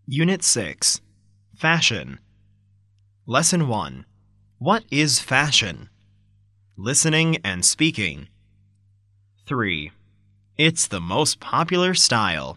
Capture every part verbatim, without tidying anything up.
Unit six. Fashion. Lesson one. What is fashion? Listening and speaking. three. It's the most popular style.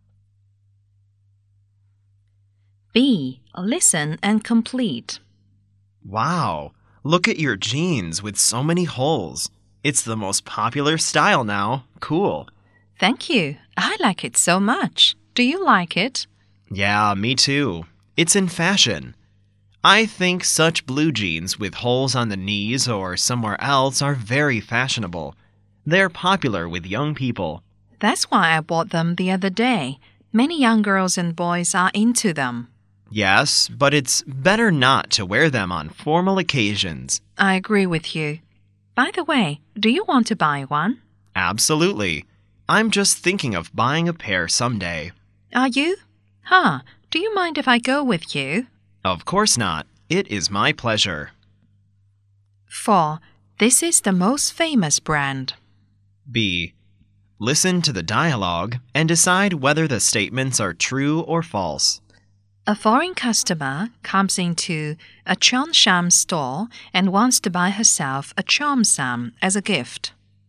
B. Listen and complete. Wow, look at your jeans with so many holes. It's the most popular style now. Cool. Thank you. I like it so much. Do you like it? Yeah, me too. It's in fashion. I think such blue jeans with holes on the knees or somewhere else are very fashionable. They're popular with young people. That's why I bought them the other day. Many young girls and boys are into them. Yes, but it's better not to wear them on formal occasions. I agree with you. By the way, do you want to buy one? Absolutely. I'm just thinking of buying a pair someday. Are you? Huh. Do you mind if I go with you? Of course not. It is my pleasure. four. This is the most famous brand. B. Listen to the dialogue and decide whether the statements are true or false. A foreign customer comes into a Cheongsam store and wants to buy herself a Cheongsam as a gift.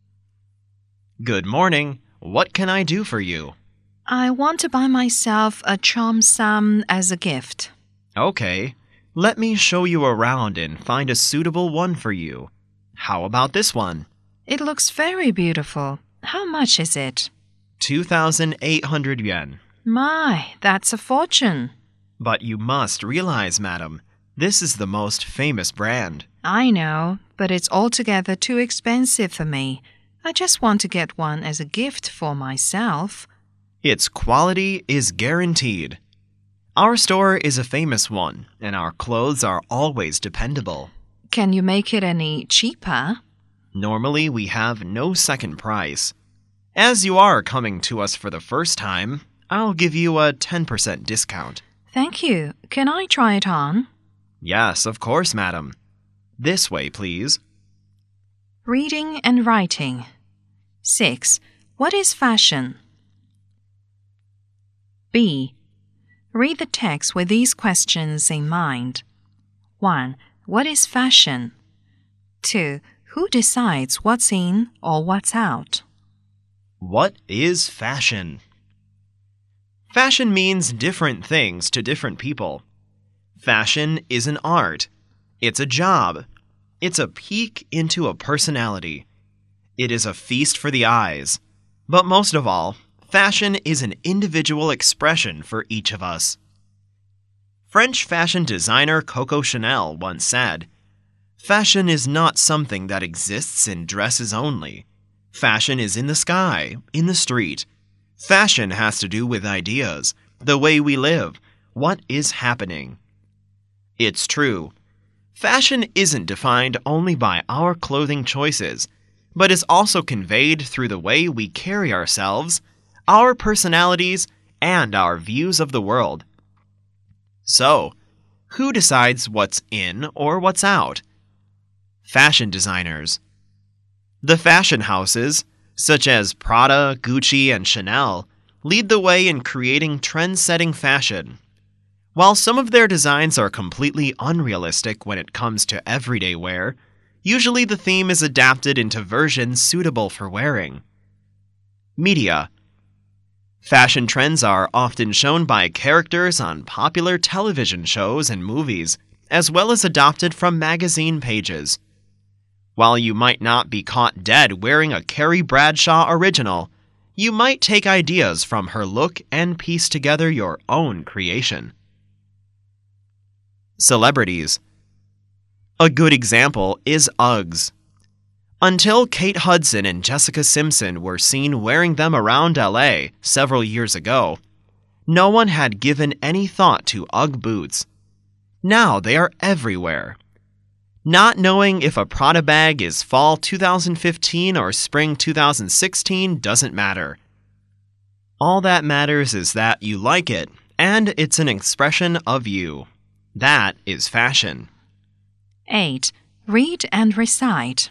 Good morning. What can I do for you? I want to buy myself a Cheongsam as a gift. Okay. Let me show you around and find a suitable one for you. How about this one? It looks very beautiful. How much is it? two thousand eight hundred yuan. My, that's a fortune. But you must realize, madam, this is the most famous brand. I know, but it's altogether too expensive for me. I just want to get one as a gift for myself. Its quality is guaranteed. Our store is a famous one, and our clothes are always dependable. Can you make it any cheaper? Normally, we have no second price. As you are coming to us for the first time, I'll give you a ten percent discount. Thank you. Can I try it on? Yes, of course, madam. This way, please. Reading and writing. six. What is fashion? B. Read the text with these questions in mind. one. What is fashion? two. Who decides what's in or what's out? What is fashion? Fashion means different things to different people. Fashion is an art. It's a job. It's a peek into a personality. It is a feast for the eyes. But most of all, fashion is an individual expression for each of us. French fashion designer Coco Chanel once said, "Fashion is not something that exists in dresses only. Fashion is in the sky, in the street. Fashion has to do with ideas, the way we live, what is happening." It's true. Fashion isn't defined only by our clothing choices, but is also conveyed through the way we carry ourselves, our personalities, and our views of the world. So, who decides what's in or what's out? Fashion designers. The fashion houses, such as Prada, Gucci, and Chanel, lead the way in creating trend-setting fashion. While some of their designs are completely unrealistic when it comes to everyday wear, usually the theme is adapted into versions suitable for wearing. Media. Fashion trends are often shown by characters on popular television shows and movies, as well as adopted from magazine pages. While you might not be caught dead wearing a Carrie Bradshaw original, you might take ideas from her look and piece together your own creation. Celebrities. A good example is Uggs. Until Kate Hudson and Jessica Simpson were seen wearing them around L A several years ago, no one had given any thought to Ugg boots. Now they are everywhere. Not knowing if a Prada bag is fall two thousand fifteen or spring two thousand sixteen doesn't matter. All that matters is that you like it, and it's an expression of you. That is fashion. eight. Read and recite.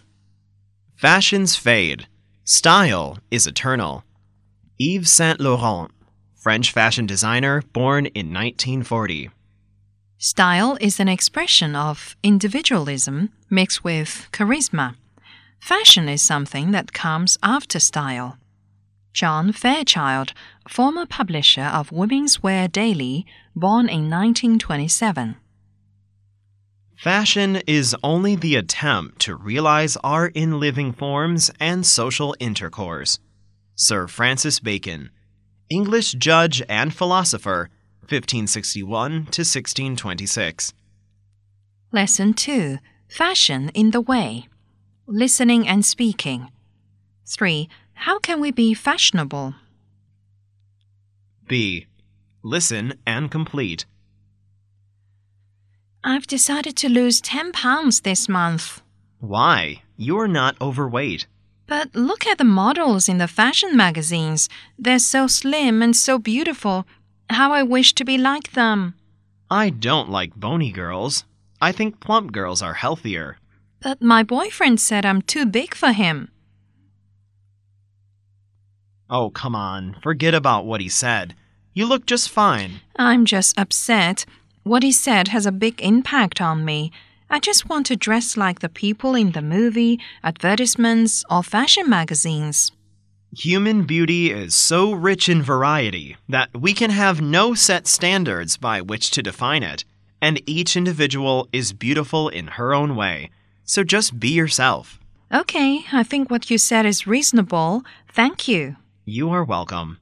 Fashions fade. Style is eternal. Yves Saint Laurent. French fashion designer born in nineteen forty. Style is an expression of individualism mixed with charisma. Fashion is something that comes after style. John Fairchild, former publisher of Women's Wear Daily, born in nineteen twenty-seven. Fashion is only the attempt to realize art in living forms and social intercourse. Sir Francis Bacon, English judge and philosopher, fifteen sixty-one to sixteen twenty-six. Lesson two. Fashion in the way. Listening and speaking. three. How can we be fashionable? B. Listen and complete. I've decided to lose ten pounds this month. Why? You're not overweight. But look at the models in the fashion magazines. They're so slim and so beautiful. How I wish to be like them. I don't like bony girls. I think plump girls are healthier. But my boyfriend said I'm too big for him. Oh, come on. Forget about what he said. You look just fine. I'm just upset. What he said has a big impact on me. I just want to dress like the people in the movie, advertisements, or fashion magazines. Human beauty is so rich in variety that we can have no set standards by which to define it, and each individual is beautiful in her own way. So just be yourself. Okay, I think what you said is reasonable. Thank you. You are welcome.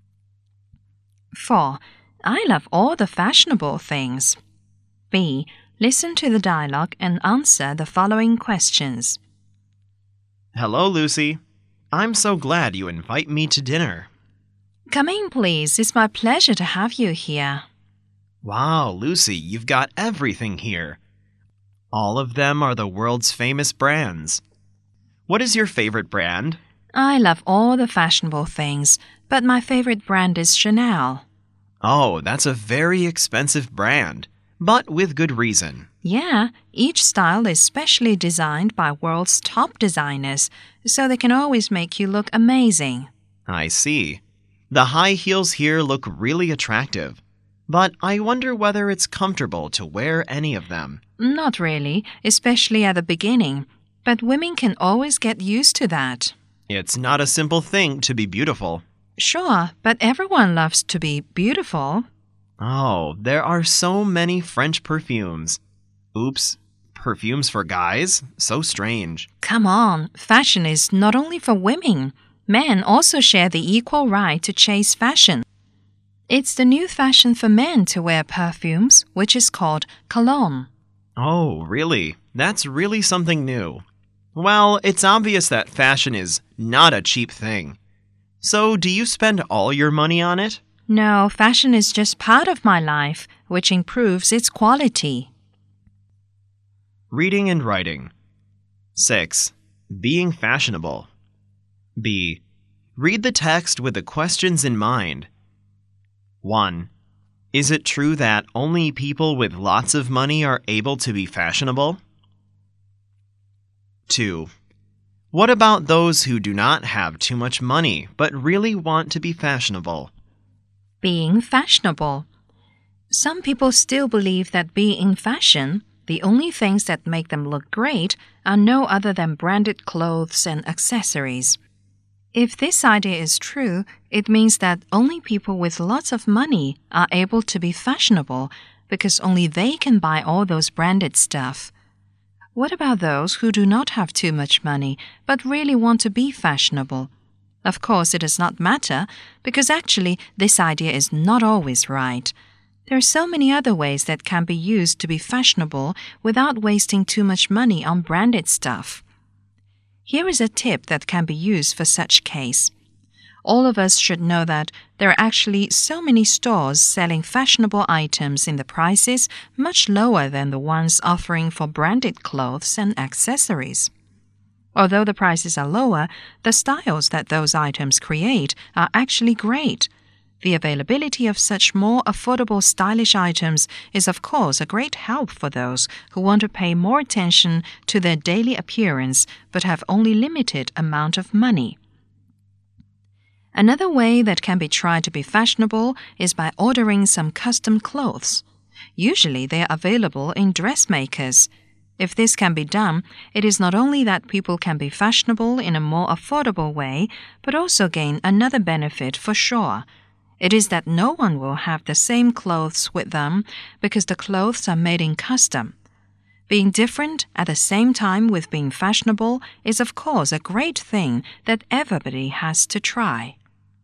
four. I love all the fashionable things. B. Listen to the dialogue and answer the following questions. Hello, Lucy. I'm so glad you invite me to dinner. Come in, please. It's my pleasure to have you here. Wow, Lucy, you've got everything here. All of them are the world's famous brands. What is your favorite brand? I love all the fashionable things, but my favorite brand is Chanel. Oh, that's a very expensive brand, but with good reason. Yeah, each style is specially designed by world's top designers, so they can always make you look amazing. I see. The high heels here look really attractive, but I wonder whether it's comfortable to wear any of them. Not really, especially at the beginning, but women can always get used to that. It's not a simple thing to be beautiful. Sure, but everyone loves to be beautiful. Oh, there are so many French perfumes. Oops, perfumes for guys? So strange. Come on, fashion is not only for women. Men also share the equal right to chase fashion. It's the new fashion for men to wear perfumes, which is called cologne. Oh, really? That's really something new. Well, it's obvious that fashion is not a cheap thing. So, do you spend all your money on it? No, fashion is just part of my life, which improves its quality. Reading and writing. six. Being fashionable. B. Read the text with the questions in mind. one. Is it true that only people with lots of money are able to be fashionable? two. What about those who do not have too much money but really want to be fashionable? Being fashionable. Some people still believe that being in fashion, the only things that make them look great are no other than branded clothes and accessories. If this idea is true, it means that only people with lots of money are able to be fashionable because only they can buy all those branded stuff. What about those who do not have too much money but really want to be fashionable? Of course, it does not matter because actually this idea is not always right. There are so many other ways that can be used to be fashionable without wasting too much money on branded stuff. Here is a tip that can be used for such case. All of us should know that there are actually so many stores selling fashionable items in the prices much lower than the ones offering for branded clothes and accessories. Although the prices are lower, the styles that those items create are actually great. The availability of such more affordable stylish items is of course a great help for those who want to pay more attention to their daily appearance but have only limited amount of money. Another way that can be tried to be fashionable is by ordering some custom clothes. Usually they are available in dressmakers. If this can be done, it is not only that people can be fashionable in a more affordable way, but also gain another benefit for sure. It is that no one will have the same clothes with them because the clothes are made in custom. Being different at the same time with being fashionable is of course a great thing that everybody has to try.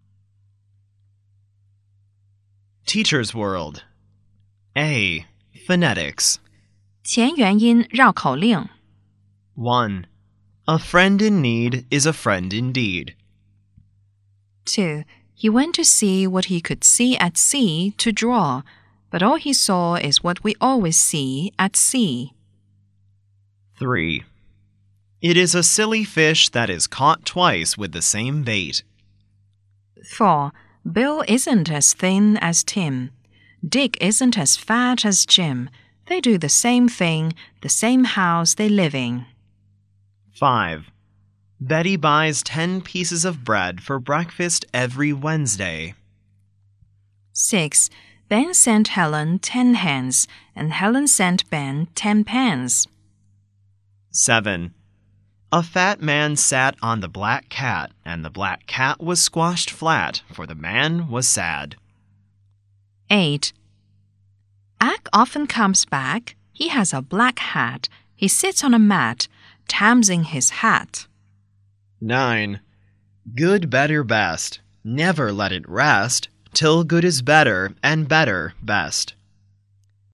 Teacher's World. A. Phonetics. 前元音绕口令 one. A friend in need is a friend indeed. two. He went to see what he could see at sea to draw, but all he saw is what we always see at sea. three. It is a silly fish that is caught twice with the same bait. four. Bill isn't as thin as Tim. Dick isn't as fat as Jim. They do the same thing, the same house they live in. five. Betty buys ten pieces of bread for breakfast every Wednesday. six. Ben sent Helen ten hens, and Helen sent Ben ten pens. seven. A fat man sat on the black cat, and the black cat was squashed flat, for the man was sad. eight. Ak often comes back. He has a black hat. He sits on a mat, tamsing his hat. nine. Good, better, best. Never let it rest till good is better and better best.